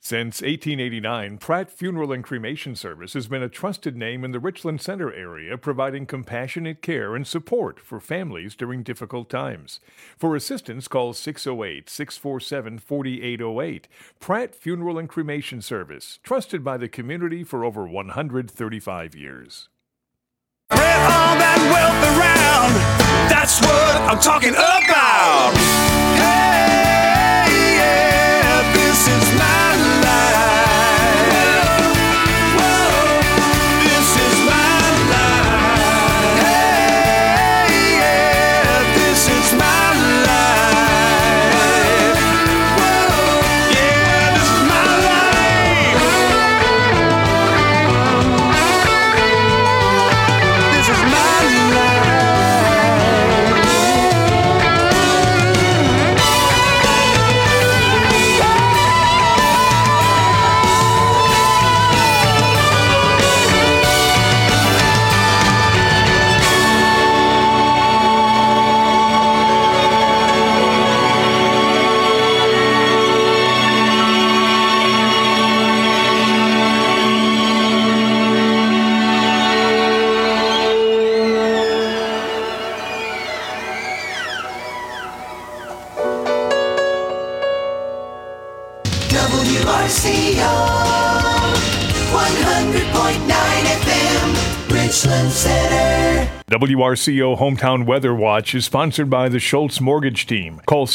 Since 1889, Pratt Funeral and Cremation Service has been a trusted name in the Richland Center area, providing compassionate care and support for families during difficult times. For assistance, call 608-647-4808. Pratt Funeral and Cremation Service, trusted by the community for over 135 years. Spread all that wealth around, that's what I'm talking about. Hey, yeah, this is my life. Whoa, this is my life. Hey, yeah, this is my life. Whoa, yeah, this is my life. This is my WRCO 100.9 FM, Richland Center. WRCO Hometown Weather Watch is sponsored by the Schultz Mortgage Team. Call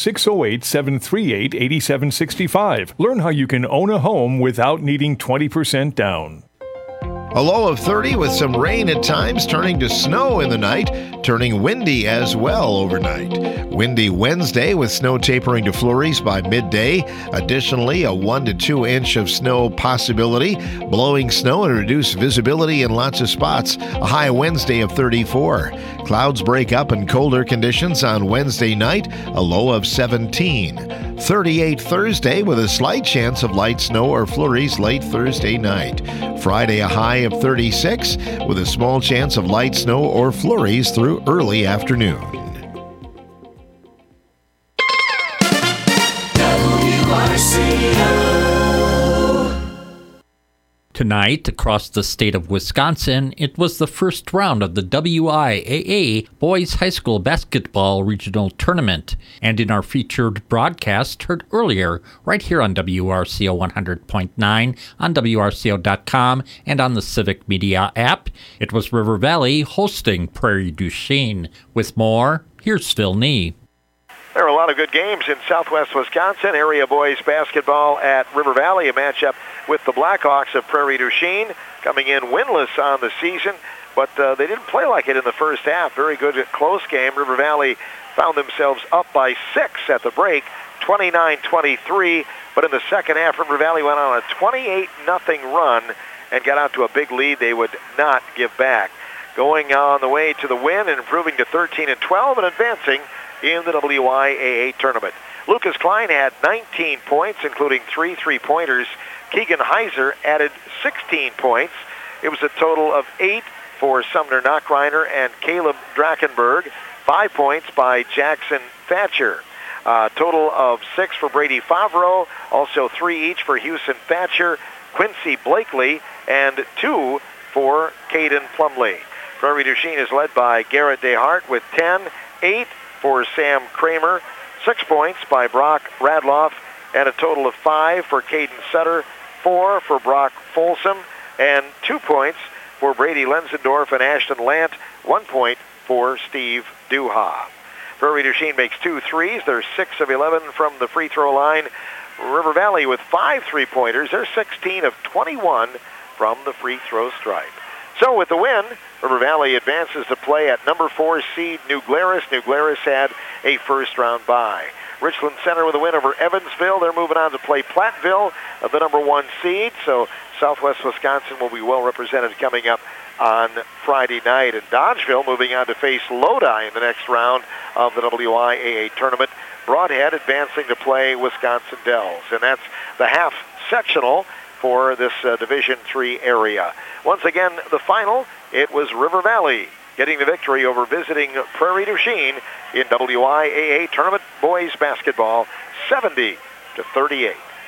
608-738-8765. Learn how you can own a home without needing 20% down. A low of 30 with some rain at times, turning to snow in the night, turning windy as well overnight. Windy Wednesday with snow tapering to flurries by midday. Additionally, a 1 to 2 inch of snow possibility. Blowing snow and reduced visibility in lots of spots. A high Wednesday of 34. Clouds break up and colder conditions on Wednesday night. A low of 17. 38 Thursday with a slight chance of light snow or flurries late Thursday night. Friday, a high of 36 with a small chance of light snow or flurries through early afternoon. Tonight, across the state of Wisconsin, it was the first round of the WIAA Boys High School Basketball Regional Tournament. And in our featured broadcast heard earlier, right here on WRCO 100.9, on WRCO.com, and on the Civic Media app, it was River Valley hosting Prairie du Chien. With more, here's Phil Nee. There are a lot of good games in southwest Wisconsin. Area boys basketball at River Valley, a matchup with the Blackhawks of Prairie du Chien, coming in winless on the season, but they didn't play like it in the first half. Very good close game. River Valley found themselves up by 6 at the break, 29-23, but in the second half, River Valley went on a 28-0 run and got out to a big lead they would not give back. Going on the way to the win and improving to 13-12 and advancing in the WIAA tournament. Lucas Klein had 19 points, including 3 3-pointers. Keegan Heiser added 16 points. It was a total of 8 for Sumner Knockreiner and Caleb Drachenberg. 5 points by Jackson Thatcher. Total of 6 for Brady Favreau. Also 3 each for Houston Thatcher, Quincy Blakely, and 2 for Caden Plumley. Prairie du Chien is led by Garrett DeHart with 10, 8 for Sam Kramer, 6 points by Brock Radloff, and a total of 5 for Caden Sutter, 4 for Brock Folsom, and 2 points for Brady Lenzendorf and Ashton Lant, 1 point for Steve Duha. Prairie du Chien makes 2 threes. They're 6 of 11 from the free throw line. River Valley with 5 3-pointers. They're 16 of 21 from the free throw stripe. So with the win, River Valley advances to play at number 4 seed New Glarus. New Glarus had a first-round bye. Richland Center with a win over Evansville. They're moving on to play Platteville, the number 1 seed. So Southwest Wisconsin will be well represented coming up on Friday night. And Dodgeville moving on to face Lodi in the next round of the WIAA tournament. Broadhead advancing to play Wisconsin Dells. And that's the half sectional for this Division III area. Once again, the final, it was River Valley getting the victory over visiting Prairie du Chien in WIAA Tournament Boys Basketball, 70-38.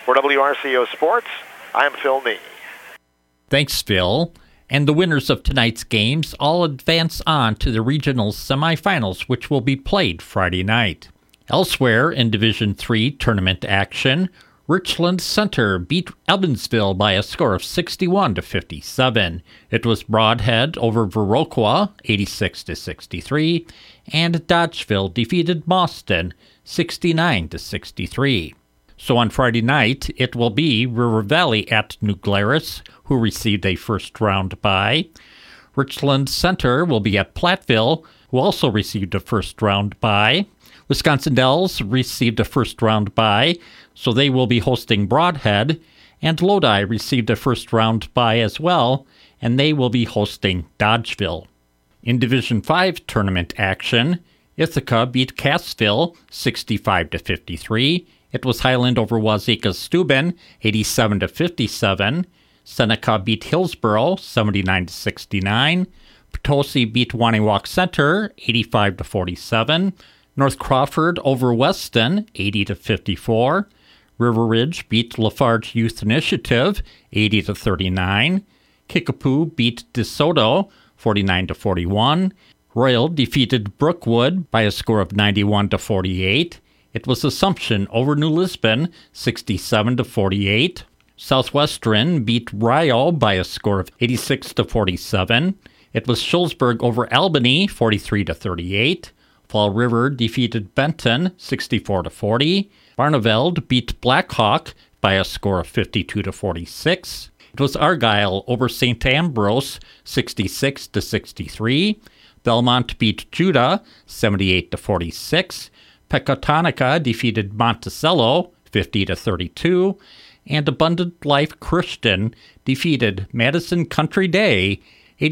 For WRCO Sports, I'm Phil Nee. Thanks, Phil. And the winners of tonight's games all advance on to the regional semifinals, which will be played Friday night. Elsewhere in Division III tournament action, Richland Center beat Evansville by a score of 61-57. It was Broadhead over Viroqua, 86-63, and Dodgeville defeated Boston, 69-63. So on Friday night, it will be River Valley at New Glarus, who received a first-round bye. Richland Center will be at Platteville, who also received a first-round bye. Wisconsin Dells received a first-round bye, so they will be hosting Broadhead. And Lodi received a first-round bye as well, and they will be hosting Dodgeville. In Division V tournament action, Ithaca beat Cassville 65-53. It was Highland over Wazeeka-Steuben, 87-57. Seneca beat Hillsboro, 79-69. Potosi beat Waniwak Center, 85-47. North Crawford over Weston, 80-54. River Ridge beat Lafarge Youth Initiative, 80-39. Kickapoo beat DeSoto, 49-41. Royal defeated Brookwood by a score of 91-48. It was Assumption over New Lisbon, 67-48. Southwestern beat Rio by a score of 86-47. It was Schulzburg over Albany, 43-38. Fall River defeated Benton, 64-40. Barneveld beat Blackhawk by a score of 52-46. It was Argyle over St. Ambrose, 66-63. Belmont beat Judah, 78-46. Pecatonica defeated Monticello, 50-32. And Abundant Life Christian defeated Madison Country Day,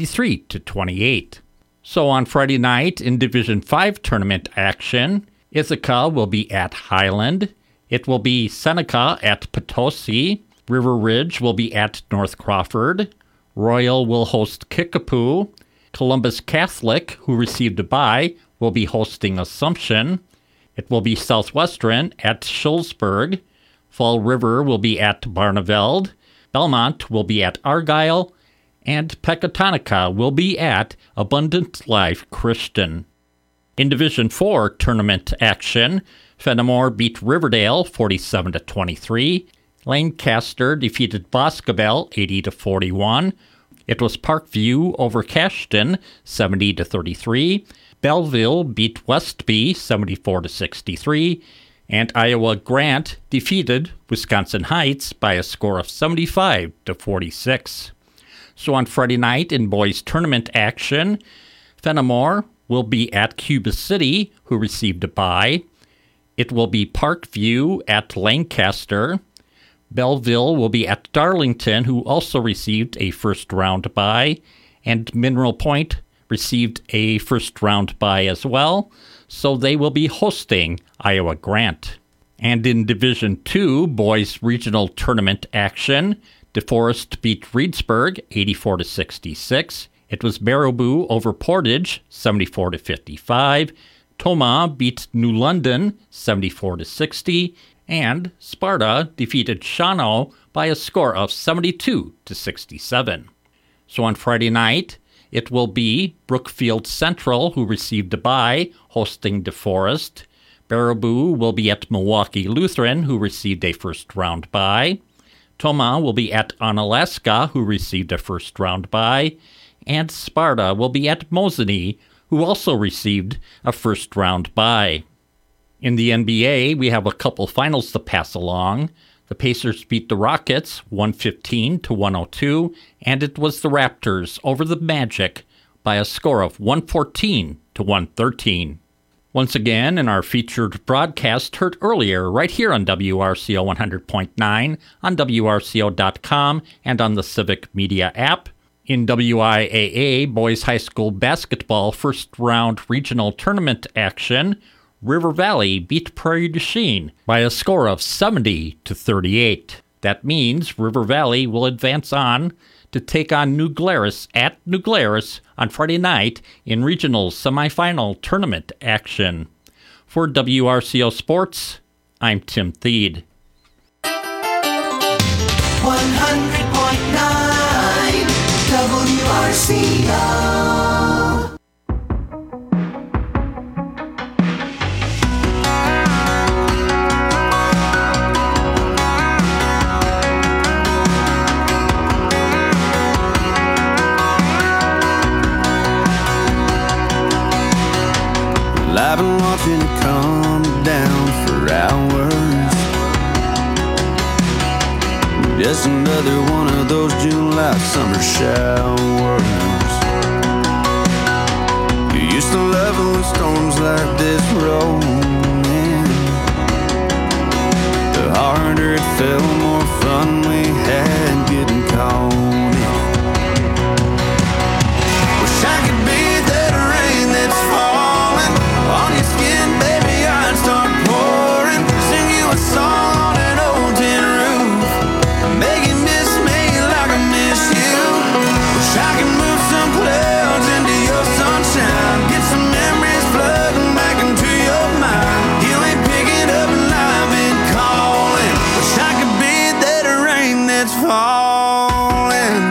83-28. So on Friday night in Division V tournament action, Ithaca will be at Highland. It will be Seneca at Potosi. River Ridge will be at North Crawford. Royal will host Kickapoo. Columbus Catholic, who received a bye, will be hosting Assumption. It will be Southwestern at Schulzburg. Fall River will be at Barneveld. Belmont will be at Argyle. And Pecatonica will be at Abundant Life Christian. In Division IV tournament action, Fenimore beat Riverdale 47-23. Lancaster defeated Boscobel 80-41. It was Parkview over Cashton 70-33. Belleville beat Westby 74-63. And Iowa Grant defeated Wisconsin Heights by a score of 75-46. So on Friday night in boys tournament action, Fenimore will be at Cuba City, who received a bye. It will be Parkview at Lancaster. Belleville will be at Darlington, who also received a first-round bye. And Mineral Point received a first-round bye as well, so they will be hosting Iowa Grant. And in Division II boys regional tournament action, DeForest beat Reedsburg 84-66. It was Baraboo over Portage 74-55. Tomah beat New London 74-60. And Sparta defeated Shawano by a score of 72-67. So on Friday night, it will be Brookfield Central, who received a bye, hosting DeForest. Baraboo will be at Milwaukee Lutheran, who received a first-round bye. Tomah will be at Onalaska, who received a first-round bye. And Sparta will be at Mosinee, who also received a first-round bye. In the NBA, we have a couple finals to pass along. The Pacers beat the Rockets 115-102, and it was the Raptors over the Magic by a score of 114-113. Once again, in our featured broadcast heard earlier right here on WRCO 100.9, on WRCO.com, and on the Civic Media app. In WIAA Boys High School Basketball first-round regional tournament action, River Valley beat Prairie du Chien by a score of 70-38. That means River Valley will advance on to take on New Glarus at New Glarus on Friday night in regional semifinal tournament action. For WRCO Sports, I'm Tim Thied. Just another one of those July summer showers. You used to love it when storms like this rolled in. The harder it fell, more fun we had getting caught in. Wish I could be that rain that's falling on your skin, baby. I'd start pouring, sing you a song on an old tin roof, make you miss me like I miss you. Wish I could move some clouds into your sunshine, get some memories flooding back into your mind. You ain't picking up and I've been calling. Wish I could be that rain that's falling.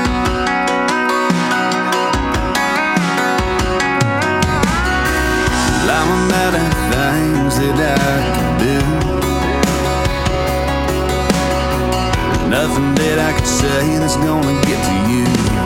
I'm about the things that I could do. There's nothing that I could say that's gonna get to you.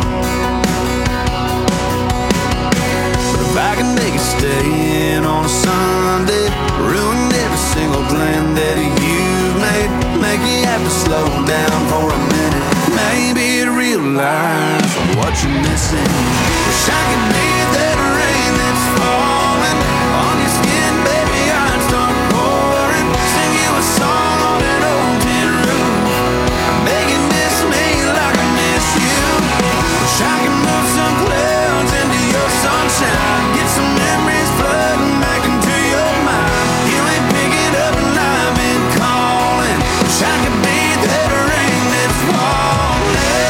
But if I can make it stay in on a Sunday, ruin every single plan that you've made, make you have to slow down for a minute, maybe realize what you're missing. Wish I could be that rain that's falling on your skin, baby. I'd start pouring, sing you a song on an old tin roof, make you miss me like I miss you. Wish I could move some clouds into your sunshine, get some memories flooding back into your mind. You ain't picking up and I've been calling. Wish I could be that rain that's falling.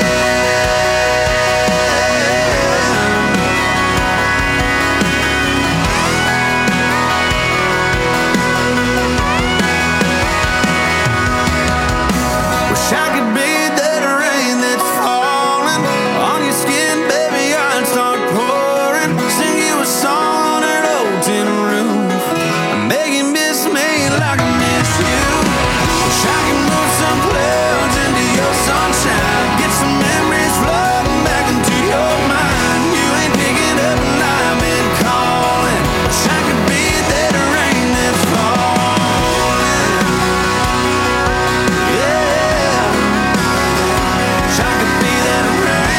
Wish I could be that rain that's falling on your skin, baby. I'd start pouring, sing you a song on an old tin roof, make you miss me like I miss you. Wish I could move some clouds into your sunshine, get some memories flooding back into your mind. You ain't picking up and I've been calling. Wish I could be that rain that's falling. Yeah, wish I could be that rain.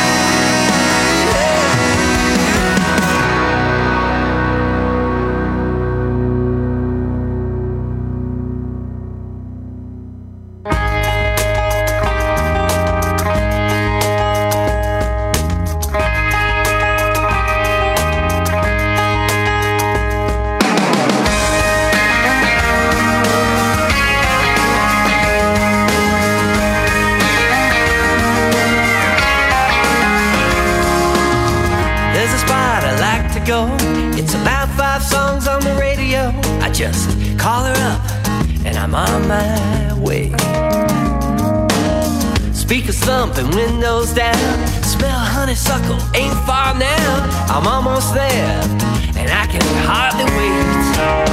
There's a spot I like to go. It's about 5 songs on the radio. I just call her up and I'm on my way. Speakers thumping, windows down, smell honeysuckle, ain't far now. I'm almost there and I can hardly wait.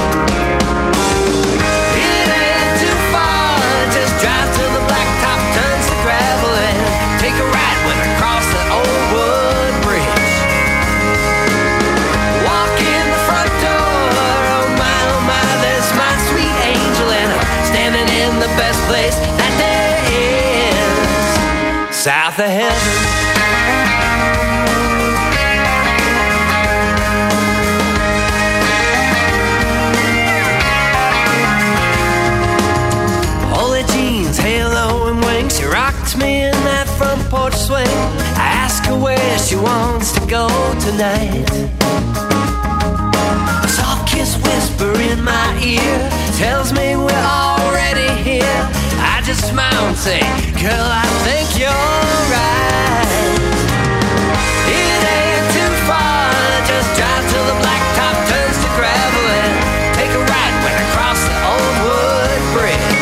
It ain't too far, just drive till the blacktop turns to gravel and take a ride when I cross the old wood bridge. Walk in the front door, oh my, there's my sweet angel, and I'm standing in the best place that there is, south of heaven. Holy jeans, halo and wings, she rocked me in that front porch swing. I ask her where she wants to go tonight. A soft kiss whisper in my ear tells me we're already here. I just smile and say, girl, I think you're right. It ain't too far, just drive till the blacktop turns to gravel and take a ride when I cross the old wood bridge.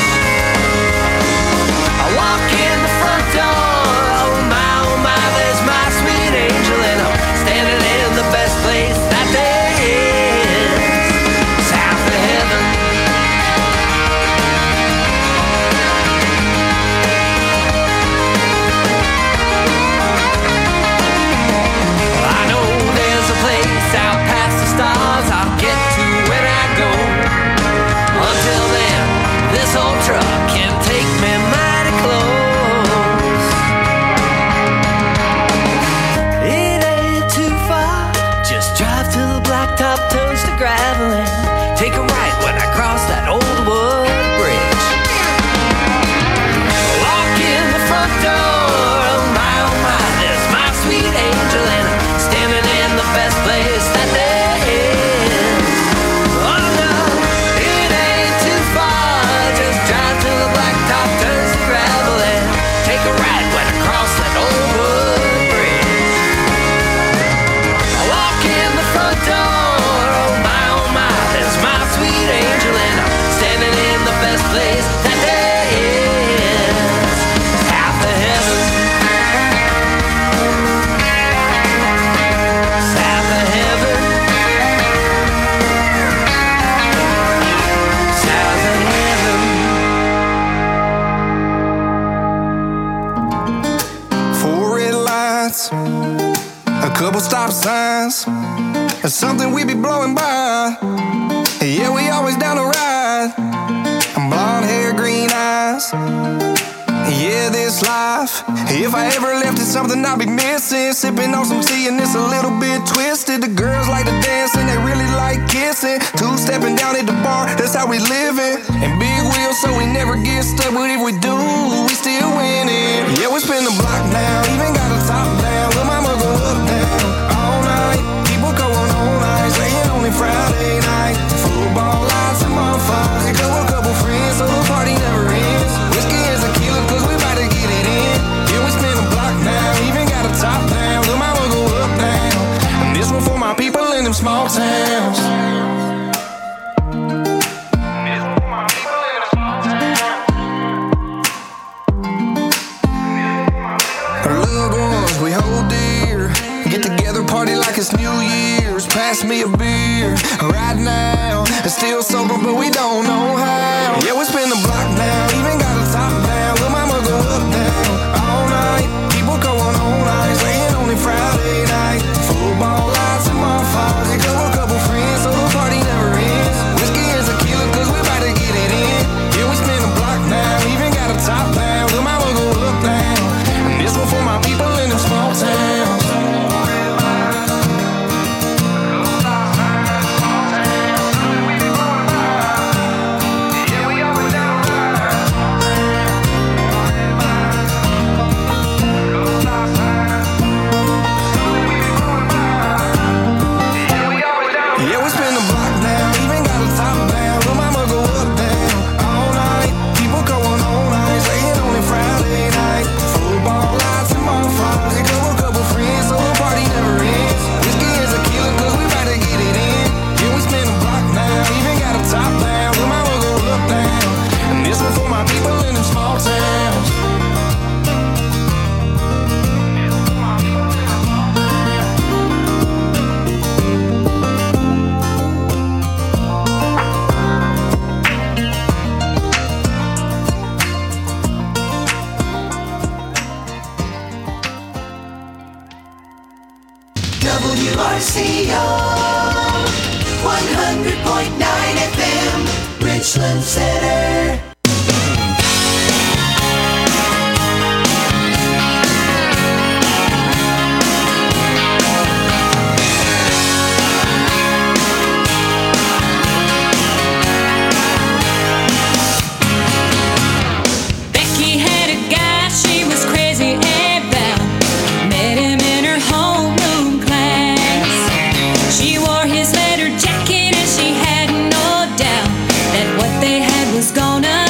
I walk in the front door, oh my, there's my sweet angel, and I'm standing in the best place that there is, south of heaven. Couple stop signs, that's something we be blowing by. Yeah, we always down to ride. Blonde hair, green eyes. Yeah, this life, if I ever left, it's something I'll be missing. Sipping on some tea and it's a little bit twisted. The girls like to dance and they really like kissing. Two-stepping down at the bar, that's how we living. And big wheels so we never get stuck, but if we do, we still winning. Yeah, we spin the block now, even got a top down. Lil' mama go up down all night. People going all night, saying only Friday night. Football lights and bonfires, and couple friends, so the party never ends. Whiskey is a killer, cause we about to get it in. Yeah, we spin the block now, even got a top down. Lil' mama go up down. And this one for my people in them small towns. Like it's New Year's, pass me a beer right now. It's still sober, but we don't know how. Yeah, we spin the block now, even got a top down. Lil' mama go up down all night. People going all night, saying only Friday night. Football lights and bonfires, and couple friends, so the party never ends. Whiskey is a killer, cause we about to get it in. Yeah, we spin the block now, even got a top down. Lil' mama go up down. And this one for my people in them small towns. WRCO 100.9 FM, Richland Center. Becky had a guy she was crazy about. Met him in her homeroom class. She wore his leather jacket and she had no doubt that what they had was gonna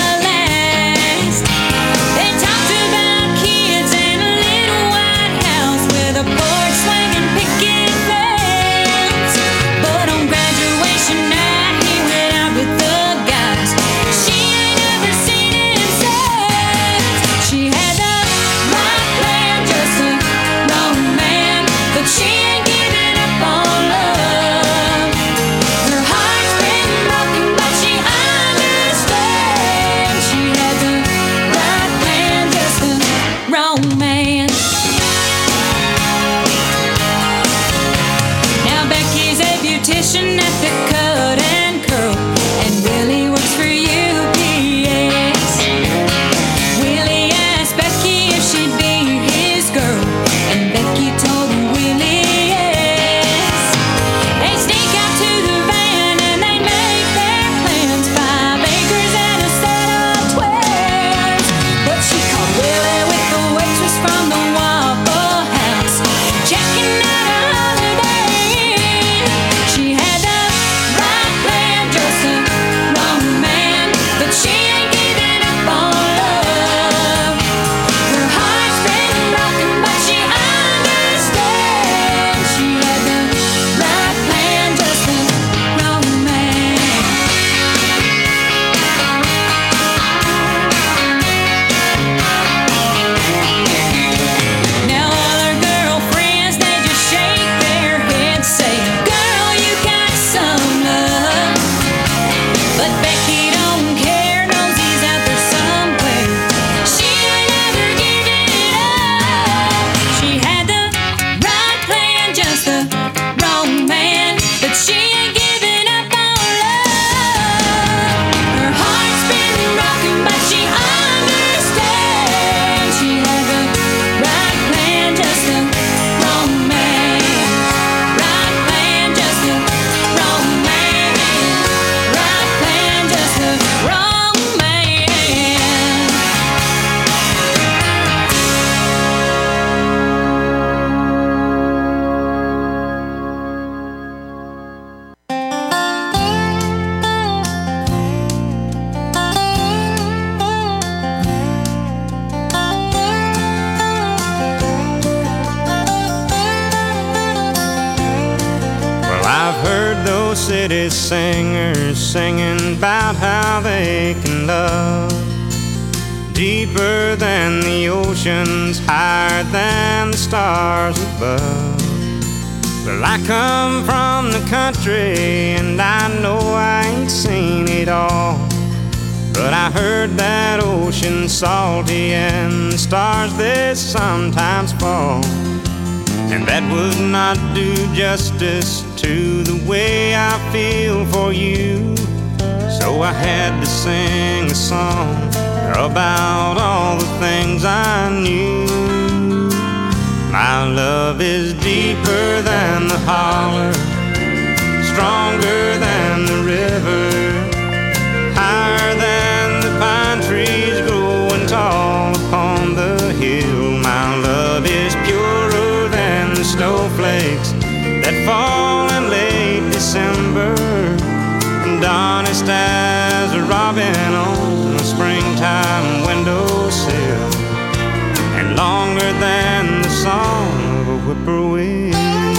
city singers singing about how they can love. Deeper than the oceans, higher than the stars above. Well, I come from the country and I know I ain't seen it all, but I heard that ocean's salty and the stars they sometimes fall. And that would not do justice to the way I feel for you. So I had to sing a song about all the things I knew. My love is deeper than the holler, stronger than the river, higher than the pine trees growing tall upon the hill. My love is purer than the snowflakes that fall in late December, and honest as a robin on a springtime windowsill, and longer than the song of a whippoorwill.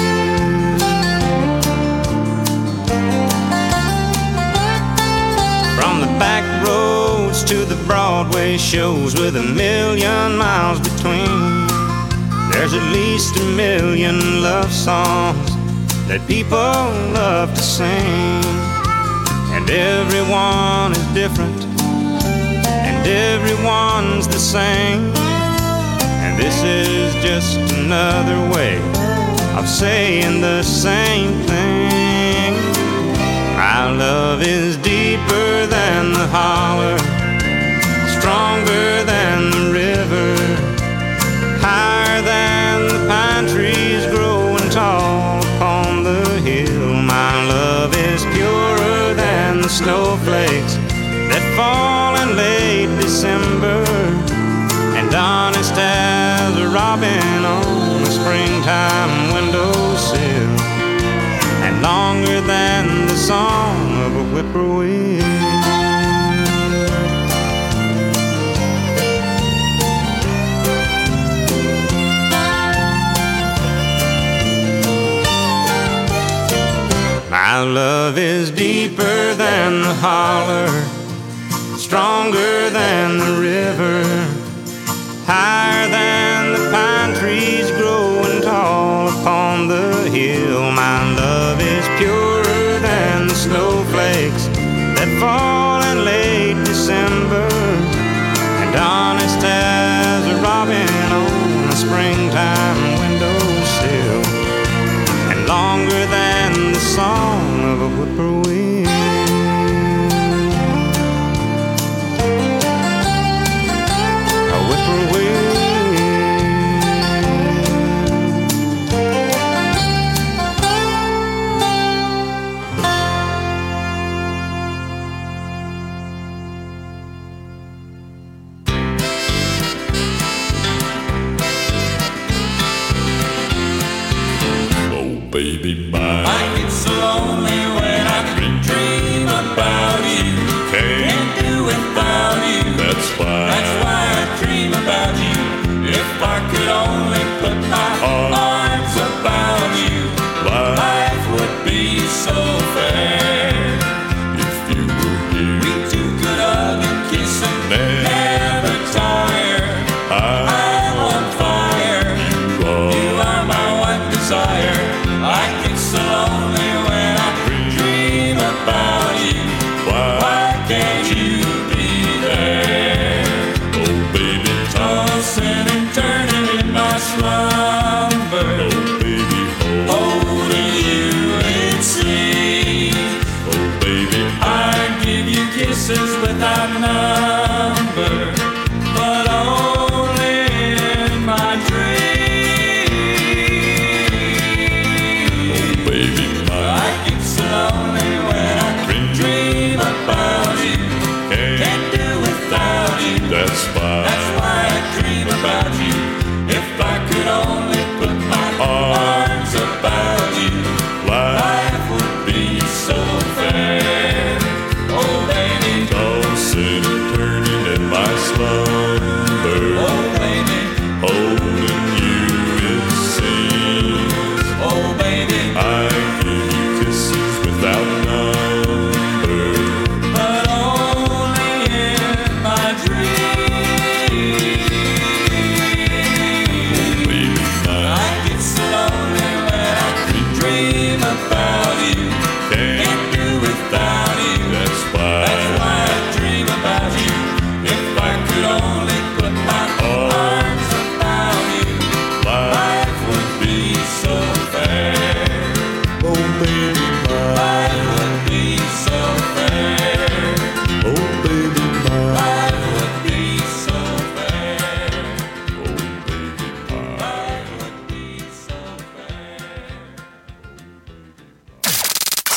From the back roads to the Broadway shows with 1,000,000 miles between, there's at least 1,000,000 love songs that people love to sing. And everyone is different, and everyone's the same. And this is just another way of saying the same thing. My love is deeper than the holler, stronger than the river, higher than the pine trees growing tall upon the hill. My love is purer than the snowflakes that fall in late December, and honest as a robin on a springtime windowsill, and longer than the song of a whippoorwill. My love is deeper than the holler, stronger than the river, higher than the pine trees growing tall upon the hill. My love is purer than the snowflakes that fall in late December, and honest as a robin on a springtime windowsill, and longer than the song of a whippoorwill. A whippoorwill. Baby mine, I get so lonely when I dream about you. Can't do without you. That's why I dream about you. If I could only put my arms about you, life would be so fair. If you were here, we two could hug and kiss and never tire. I'm on fire. You are my one desire. I get so lonely when I dream about you. Why can't you be there?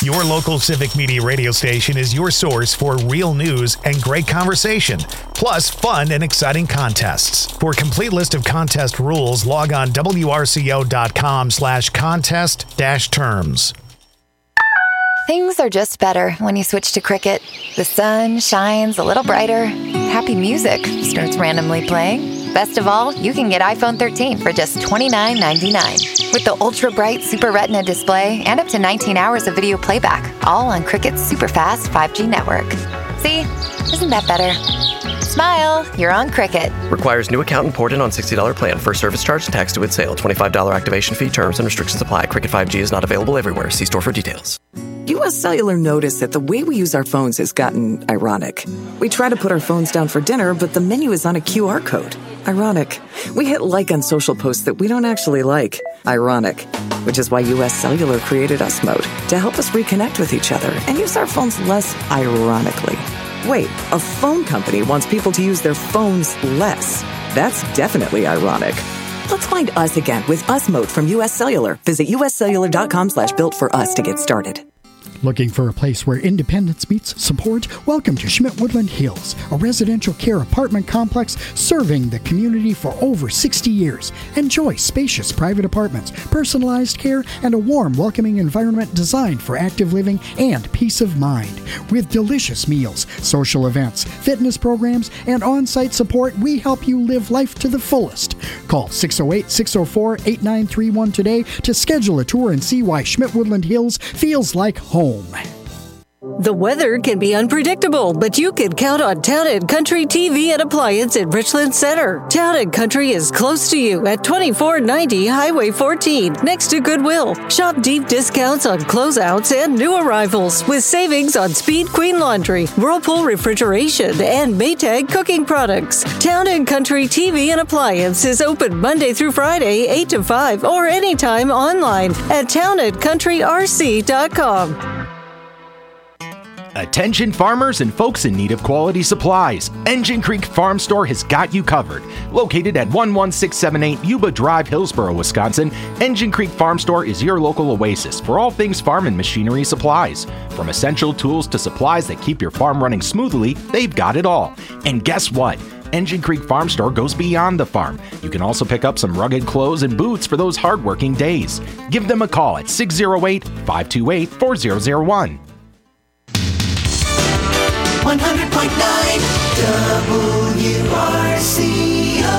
Your local Civic Media radio station is your source for real news and great conversation, plus fun and exciting contests. For a complete list of contest rules, log on wrco.com/contest-terms. Things are just better when you switch to Cricket. The sun shines a little brighter. Happy music starts randomly playing. Best of all, you can get iPhone 13 for just $29.99 with the ultra-bright Super Retina display and up to 19 hours of video playback, all on Cricket's super-fast 5G network. See? Isn't that better? Smile, you're on Cricket. Requires new account and port in on $60 plan. First service charge and tax due with sale. $25 activation fee. Terms and restrictions apply. Cricket 5G is not available everywhere. See store for details. U.S. Cellular noticed that the way we use our phones has gotten ironic. We try to put our phones down for dinner, but the menu is on a QR code. Ironic. We hit like on social posts that we don't actually like. Ironic. Which is why U.S. Cellular created Us Mode to help us reconnect with each other and use our phones less ironically. Wait, a phone company wants people to use their phones less. That's definitely ironic. Let's find us again with Us Mode from U.S. Cellular. Visit uscellular.com/built-for-us to get started. Looking for a place where independence meets support? Welcome to Schmidt Woodland Hills, a residential care apartment complex serving the community for over 60 years. Enjoy spacious private apartments, personalized care, and a warm, welcoming environment designed for active living and peace of mind. With delicious meals, social events, fitness programs, and on-site support, we help you live life to the fullest. Call 608-604-8931 today to schedule a tour and see why Schmidt Woodland Hills feels like home. The weather can be unpredictable, but you can count on Town & Country TV and Appliance at Richland Center. Town & Country is close to you at 2490 Highway 14, next to Goodwill. Shop deep discounts on closeouts and new arrivals, with savings on Speed Queen Laundry, Whirlpool Refrigeration, and Maytag cooking products. Town & Country TV and Appliance is open Monday through Friday, 8 to 5, or anytime online at townandcountryrc.com. Attention farmers and folks in need of quality supplies. Engine Creek Farm Store has got you covered. Located at 11678 Yuba Drive, Hillsboro, Wisconsin, Engine Creek Farm Store is your local oasis for all things farm and machinery supplies. From essential tools to supplies that keep your farm running smoothly, they've got it all. And guess what? Engine Creek Farm Store goes beyond the farm. You can also pick up some rugged clothes and boots for those hardworking days. Give them a call at 608-528-4001. 100.9 WRCO.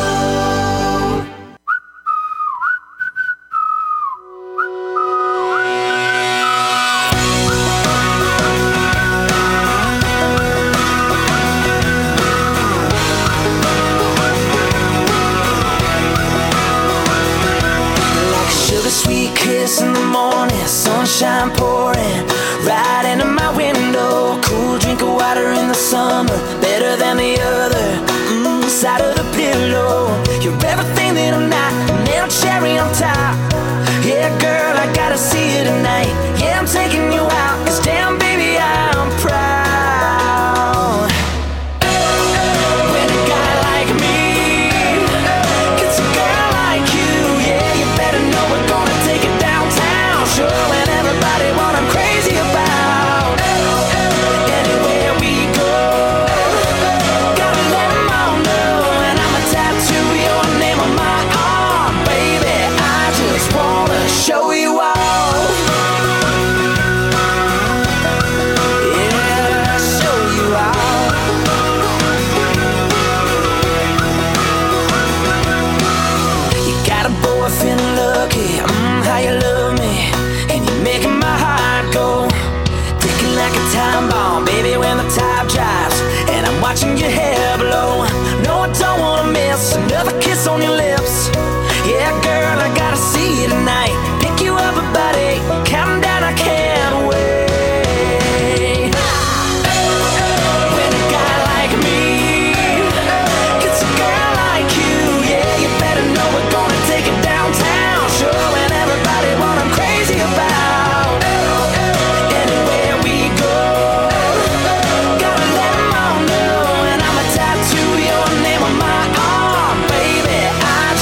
Like a sugar sweet kiss in the morning, sunshine pouring right into my window. Cool drink of water in the summer, better than the other side of the pillow. You're everything that I'm not, and then a cherry on top. Yeah, girl, I gotta see you tonight. Yeah, I'm taking you out, 'cause damn, baby, I'm proud. When a guy like me gets a girl like you, yeah, you better know we're gonna take it downtown, showing everybody what I'm crazy about. Anywhere we go, gotta let 'em all know, and I'ma tattoo your name on my arm, baby. I just wanna show you all. Yeah, show you all. You got a boyfriend lucky, how you love me, and you're making my heart go ticking like a time bomb, baby, when the tide drops and I'm watching your hair blow. No, I don't wanna miss another kiss on your lips. Yeah, girl, I gotta see you tonight. Pick you up, buddy, counting down, I can't wait. When a guy like me gets a girl like you, yeah, you better know we're gonna take it downtown, showing everybody what I'm crazy about. Anywhere we go, gotta let 'em all know, and I'ma tattoo your name on my arm, baby. I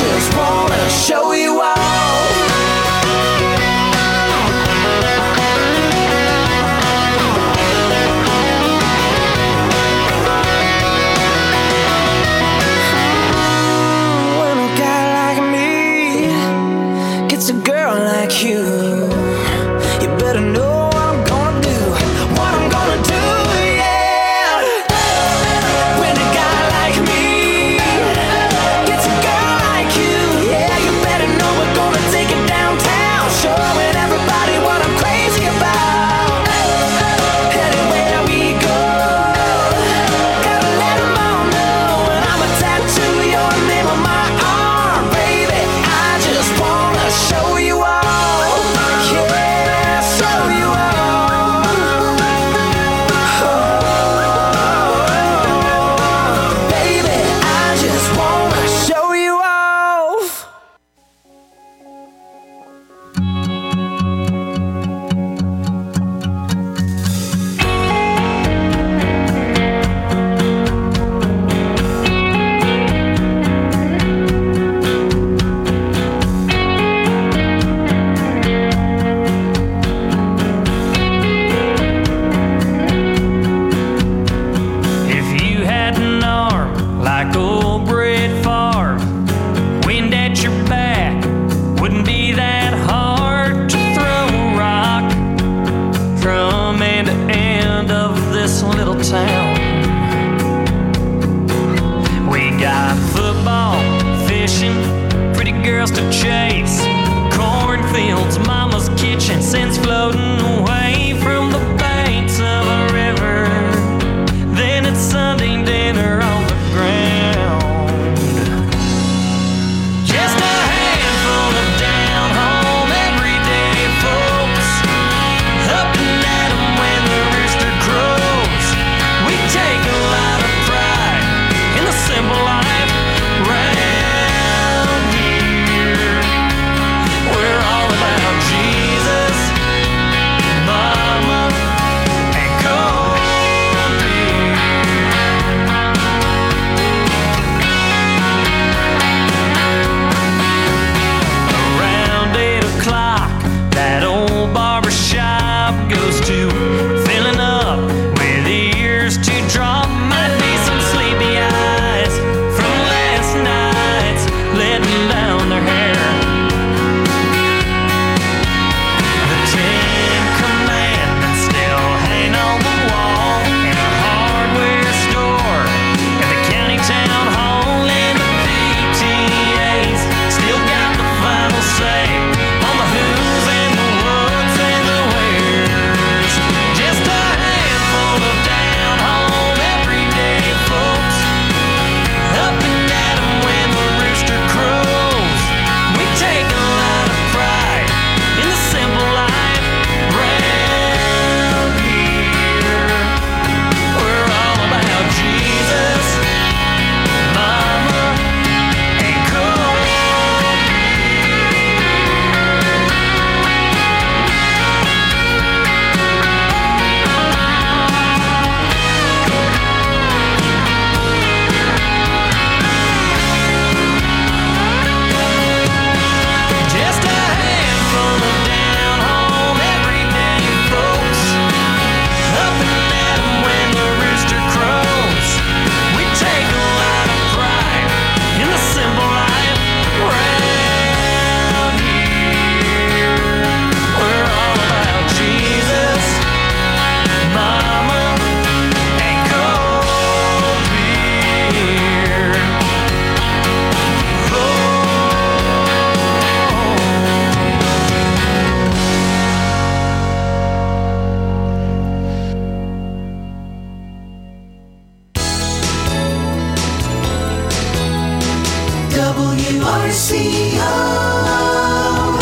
WRCO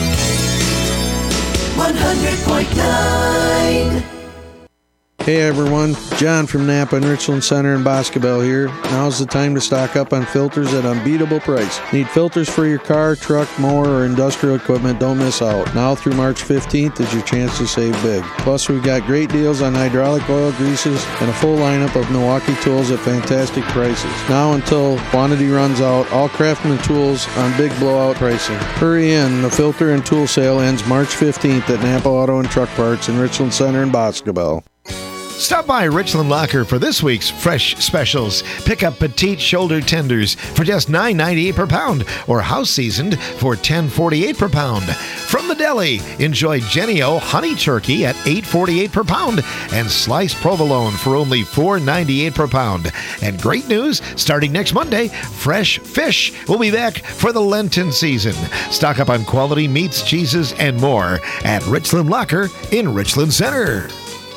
100.9. Hey everyone, John from Napa and Richland Center in Boscobel here. Now's the time to stock up on filters at unbeatable price. Need filters for your car, truck, mower, or industrial equipment? Don't miss out. Now through March 15th is your chance to save big. Plus we've got great deals on hydraulic oil, greases, and a full lineup of Milwaukee tools at fantastic prices. Now until quantity runs out, all Craftsman tools on big blowout pricing. Hurry in, the filter and tool sale ends March 15th at Napa Auto and Truck Parts in Richland Center in Boscobel. Stop by Richland Locker for this week's fresh specials. Pick up petite shoulder tenders for just $9.98 per pound or house seasoned for $10.48 per pound. From the deli, enjoy Jennie-O honey turkey at $8.48 per pound and sliced provolone for only $4.98 per pound. And great news, starting next Monday, fresh fish will be back for the Lenten season. Stock up on quality meats, cheeses, and more at Richland Locker in Richland Center.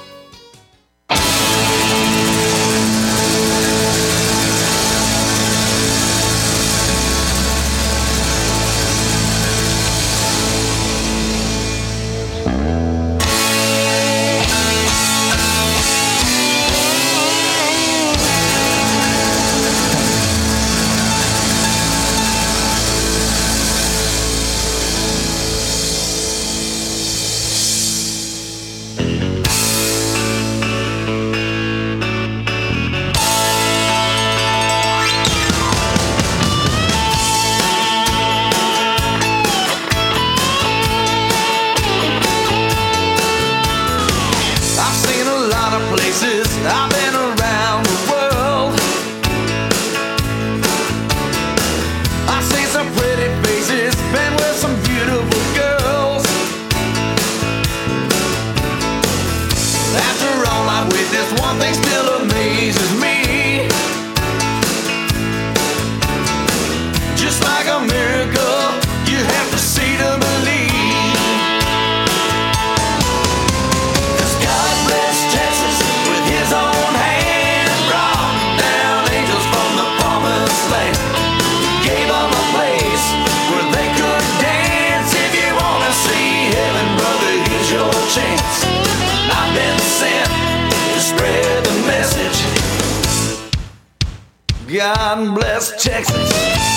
God bless Texas.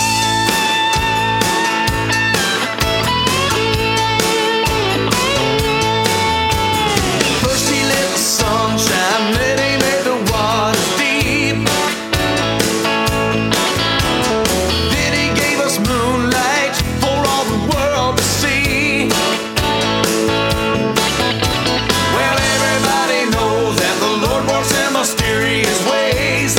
First he let the sun shine, then he made the waters deep. Then he gave us moonlight for all the world to see. Well, everybody knows that the Lord works in mysterious ways.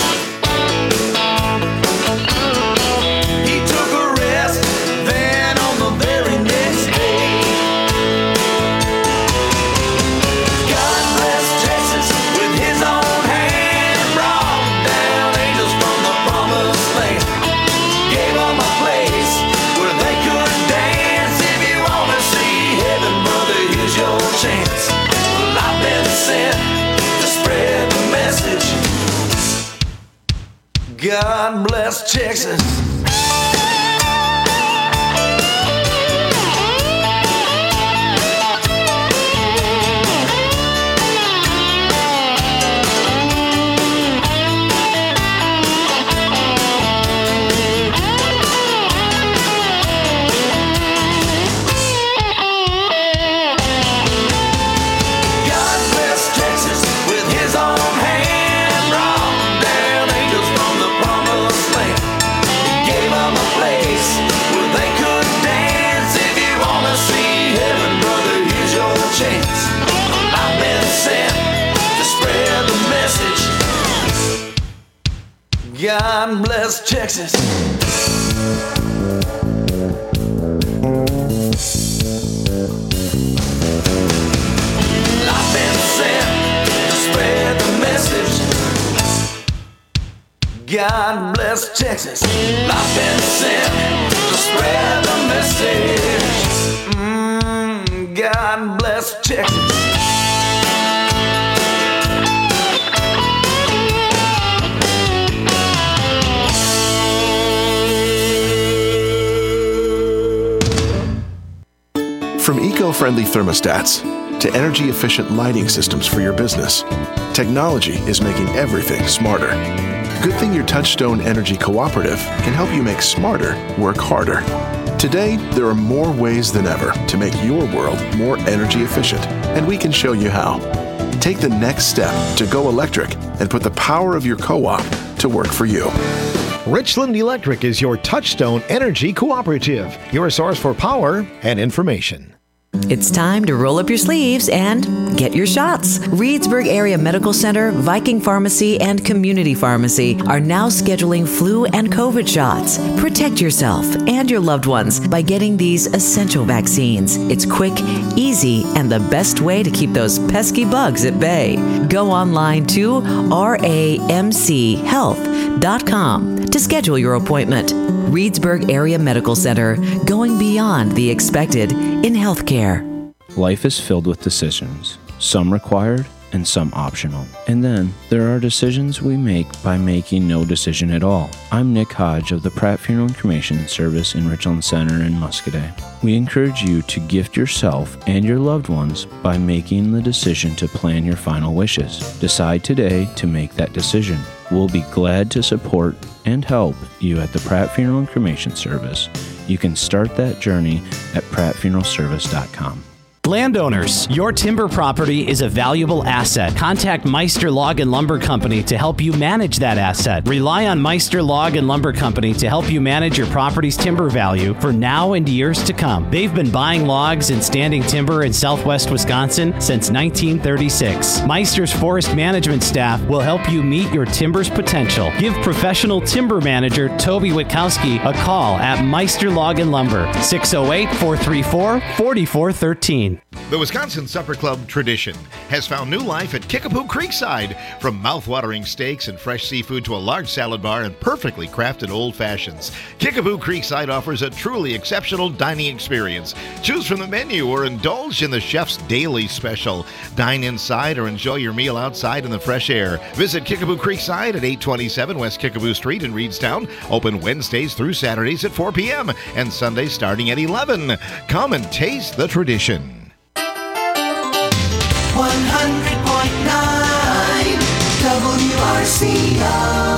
God bless Texas. God bless Texas. I've been sent to spread the message. God bless Texas. I've been sent to spread the message. God bless Texas. From eco-friendly thermostats to energy-efficient lighting systems for your business, technology is making everything smarter. Good thing your Touchstone Energy Cooperative can help you make smarter work harder. Today, there are more ways than ever to make your world more energy efficient, and we can show you how. Take the next step to go electric and put the power of your co-op to work for you. Richland Electric is your Touchstone Energy Cooperative, your source for power and information. It's time to roll up your sleeves and get your shots. Reedsburg Area Medical Center, Viking Pharmacy, and Community Pharmacy are now scheduling flu and COVID shots. Protect yourself and your loved ones by getting these essential vaccines. It's quick, easy, and the best way to keep those pesky bugs at bay. Go online to ramchealth.com to schedule your appointment. Reedsburg Area Medical Center, going beyond the expected in healthcare. Life is filled with decisions, some required and some optional. And then there are decisions we make by making no decision at all. I'm Nick Hodge of the Pratt Funeral and Cremation Service in Richland Center in Muscoda. We encourage you to gift yourself and your loved ones by making the decision to plan your final wishes. Decide today to make that decision. We'll be glad to support and help you at the Pratt Funeral and Cremation Service. You can start that journey at prattfuneralservice.com. Landowners, your timber property is a valuable asset. Contact Meister Log and Lumber Company to help you manage that asset. Rely on Meister Log and Lumber Company to help you manage your property's timber value for now and years to come. They've been buying logs and standing timber in southwest Wisconsin since 1936. Meister's forest management staff will help you meet your timber's potential. Give professional timber manager Toby Witkowski a call at Meister Log and Lumber, 608-434-4413. The Wisconsin Supper Club tradition has found new life at Kickapoo Creekside. From mouth-watering steaks and fresh seafood to a large salad bar and perfectly crafted old fashions, Kickapoo Creekside offers a truly exceptional dining experience. Choose from the menu or indulge in the chef's daily special. Dine inside or enjoy your meal outside in the fresh air. Visit Kickapoo Creekside at 827 West Kickapoo Street in Reedstown. Open Wednesdays through Saturdays at 4 p.m. and Sundays starting at 11. Come and taste the tradition. 100.9 WRCO.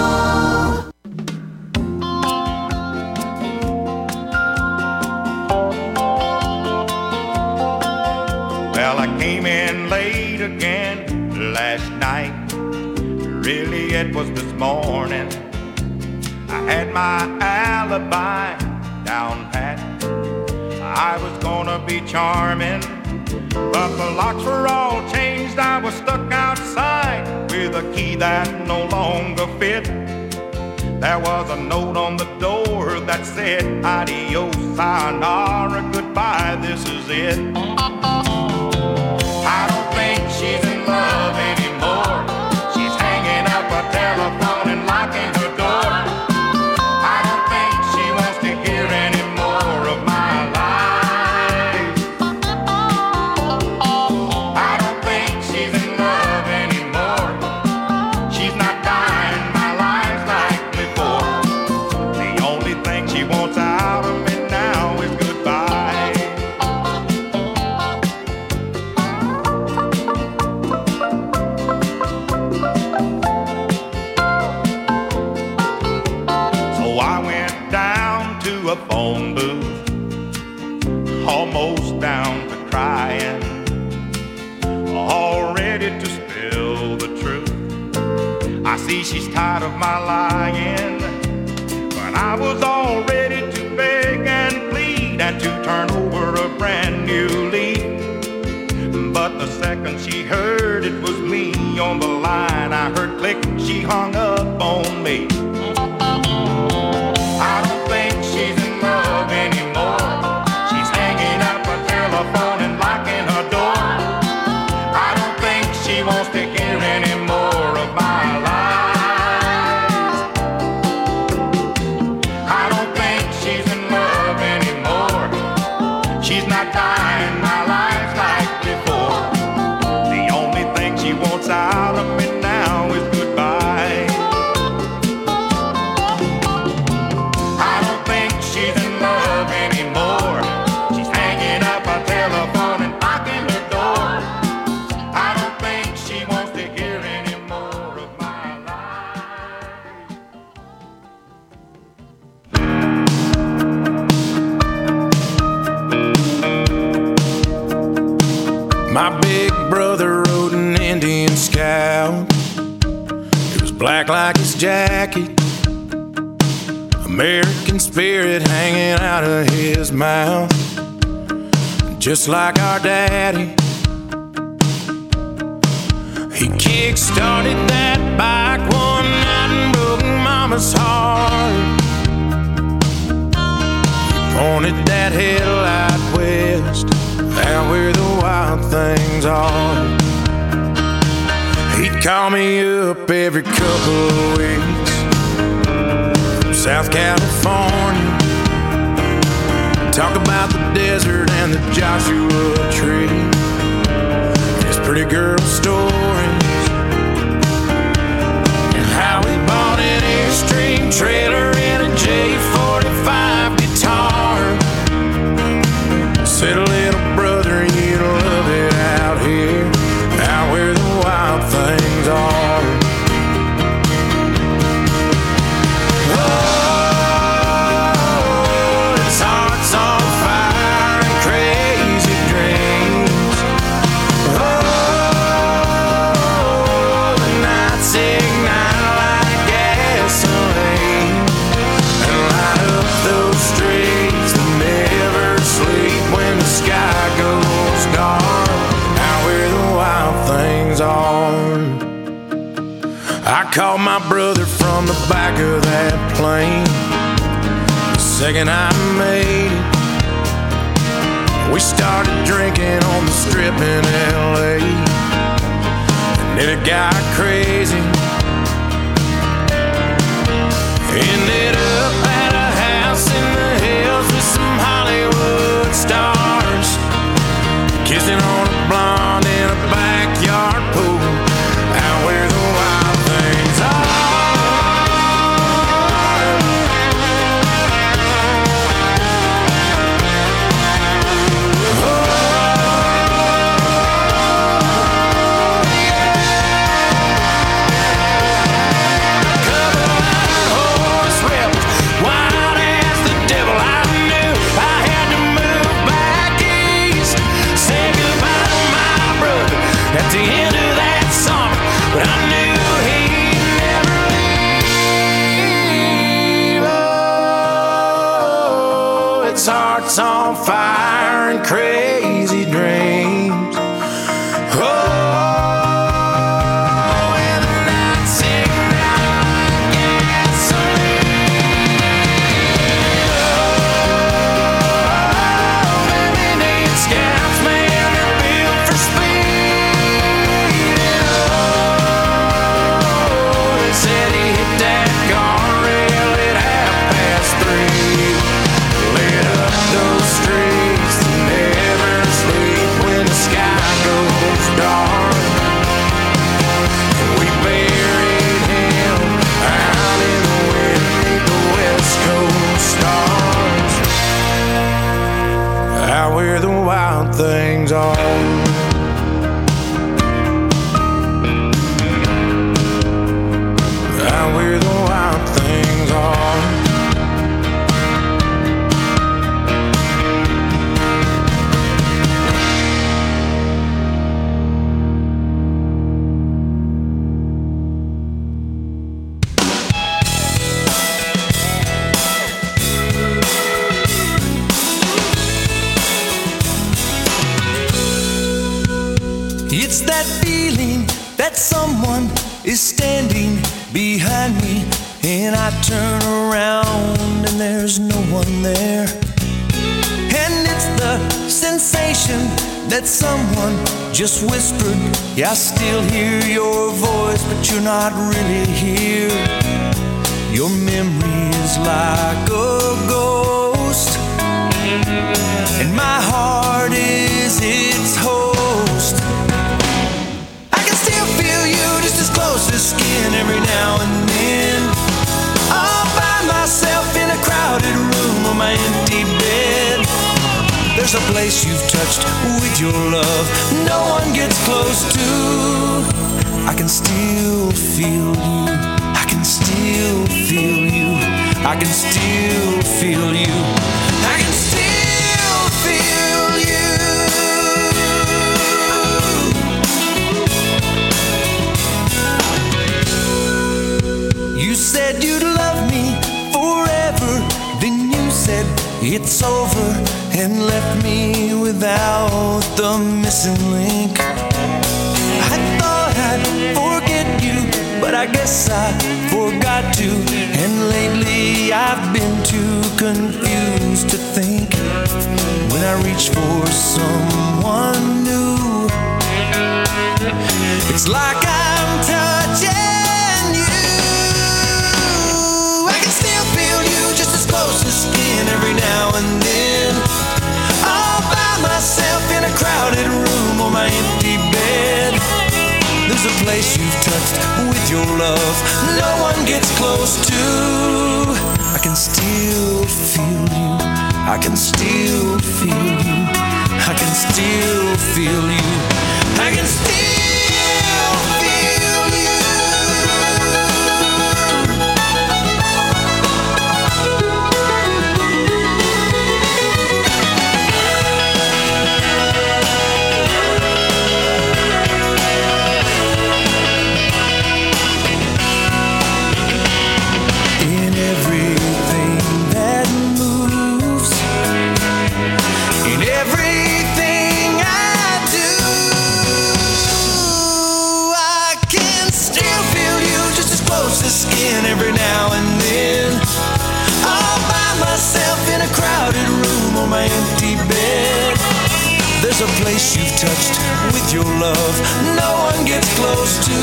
Well, I came in late again last night. Really, it was this morning. I had my alibi down pat. I was gonna be charming, but the locks were all changed. I was stuck outside with a key that no longer fit. There was a note on the door that said, adios, sayonara, goodbye, this is it. I don't think she's in love anymore. She's hanging up a telephone and locking her door. I don't think she wants to hear any more of my life. I don't think she's in love anymore. She's not dying my life like before. The only thing she wants out of me now is goodbye. So I went down to a phone booth, almost down to crying, all ready to spill the truth. I see she's tired of my lying, but I was all ready to beg and plead and to turn over a brand new leaf. But the second she heard it was me on the line, I heard click, she hung up on me. I don't think she's in love anymore. She's hanging up a telephone and locking her door. I don't think she wants to hear any more of my lies. I don't think she's in love anymore. She's not dying my life like before. The only thing she wants out of me now is goodbye. I don't think she's in love anymore. She's hanging up a telephone My big brother rode an Indian Scout. It was black like his jacket, American spirit hanging out of his mouth, just like our daddy. He kick-started that bike one night and broke Mama's heart. He pointed that headlight west, out where the wild things are. He'd call me up every couple of weeks from South California, talk about the desert and the Joshua tree, his pretty girl stories, and how he bought an Airstream trailer and a J45 guitar. Said, little brother, you love it out here, out where the wild things are. Oh, his heart's on fire and crazy dreams. Oh, the nights ignite like gasoline and light up those streets that never sleep when the sky goes dark, out where the wild things are. I called my brother from the back of that plane the second I made it. We started drinking on the strip in LA, and then it got crazy. Ended up at a house in the hills with some Hollywood stars, kissing on a blonde in a backyard pool, out where the wild things are. Horse rebels, wild as the devil. I knew I had to move back east, say goodbye to my brother at the end of that summer, but I knew he'd never leave. Oh, its heart's on fire and crazy dreams. Oh, and the nights ignite like gasoline. Oh, them Indian Scouts, man, they're built for speed. Oh, they said he hit that guardrail at 3:30. Lit up those streets that never sleep when the sky goes dark. And we buried him out in the wind beneath the West Coast stars, out where the wild things are. Out where the wild things are. It's that feeling that someone is standing behind me, and I turn around and there's no one there. And it's the sensation that someone just whispered, yeah, I still hear your voice, but you're not really here. Your memory is like a ghost, and my heart is its host. I can still feel you just as close as skin every now and then. I'll find myself in a crowded room on my empty bed. There's a place you've touched with your love no one gets close to. I can still feel you. I can still feel you. I can still feel you. I can still feel you. over and left me without the missing link. I thought I'd forget you, but I guess I forgot to. And lately I've been too confused to think when I reach for someone new. It's like I'm touching you. I can still feel you just as close as skin every now and then. All by myself in a crowded room on my empty bed. There's a place you've touched with your love no one gets close to. I can still feel you. I can still feel you. I can still feel you. I can still feel you. Skin every now and then. All by myself in a crowded room on my empty bed. There's a place you've touched with your love no one gets close to.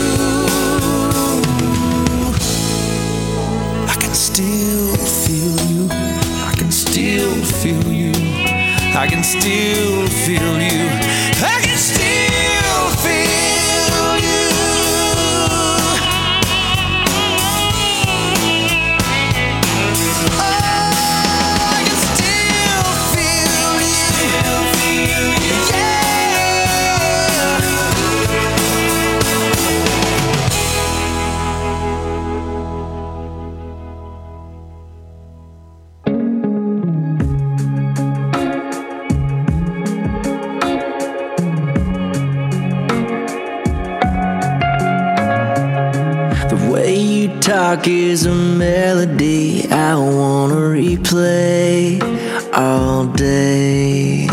I can still feel you. I can still feel you. I can still feel you. I can still feel you. Talk is a melody I wanna replay all day.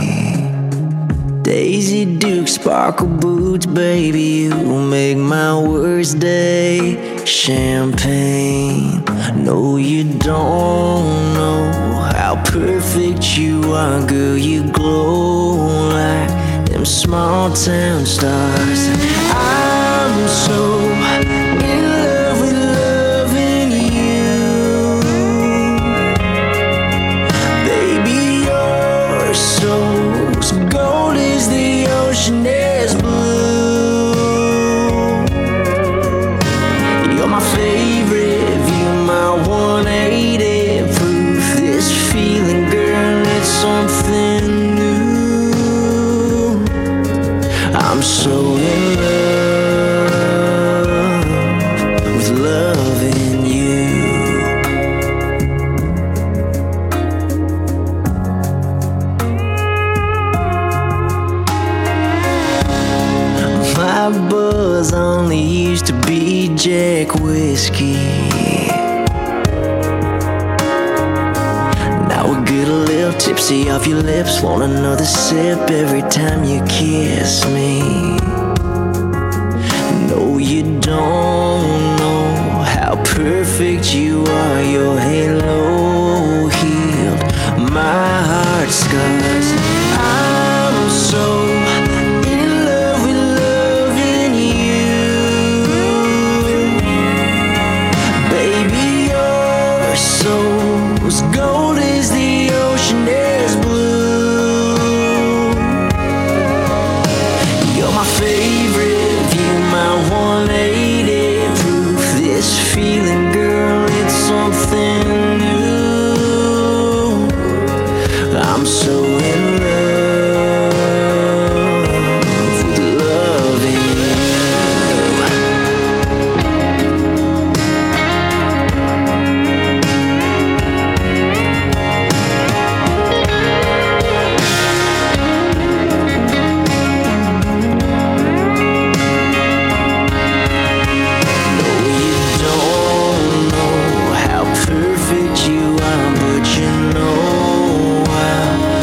Daisy Duke sparkle boots, baby, you make my worst day. Champagne, no you don't know how perfect you are, girl, you glow like them small town stars. I'm so is blue. You're my favorite view, my 180 proof. This feeling, girl, it's something new. I'm so in love with loving you. My buzz only used to be Jack whiskey. Now we get a little tipsy off your lips, want another sip every time you kiss me. No, you don't know how perfect you are. Your halo healed my heart scars. I'm so gold is the ocean is blue. You're my favorite view, my 180 proof. This feeling, girl, it's something new. I'm so in love with loving you. You are, but you know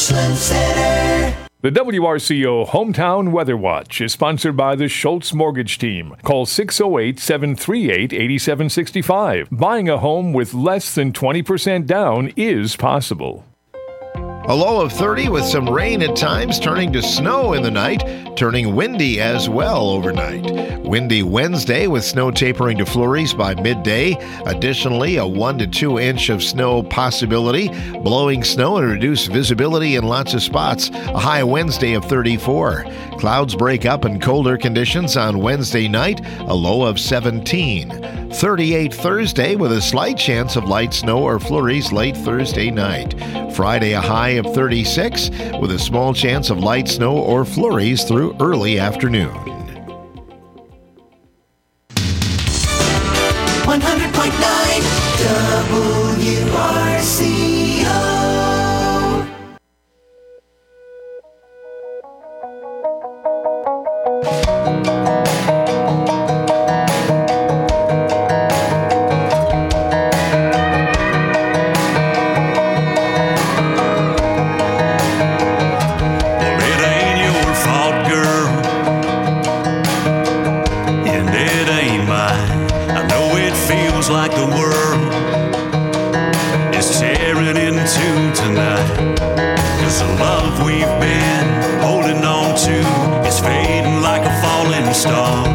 Richland Center. The WRCO Hometown Weather Watch is sponsored by the Schultz Mortgage Team. Call 608-738-8765. Buying a home with less than 20% down is possible. A low of 30 with some rain at times, turning to snow in the night, turning windy as well overnight. Windy Wednesday with snow tapering to flurries by midday. Additionally, a 1 to 2 inch of snow possibility. Blowing snow and reduced visibility in lots of spots. A high Wednesday of 34. Clouds break up and colder conditions on Wednesday night. A low of 17. 38 Thursday with a slight chance of light snow or flurries late Thursday night. Friday, a high of 36 with a small chance of light snow or flurries through early afternoon. 100.9 WRCO. Like the world is tearing into tonight, 'cause the love we've been holding on to is fading like a falling star.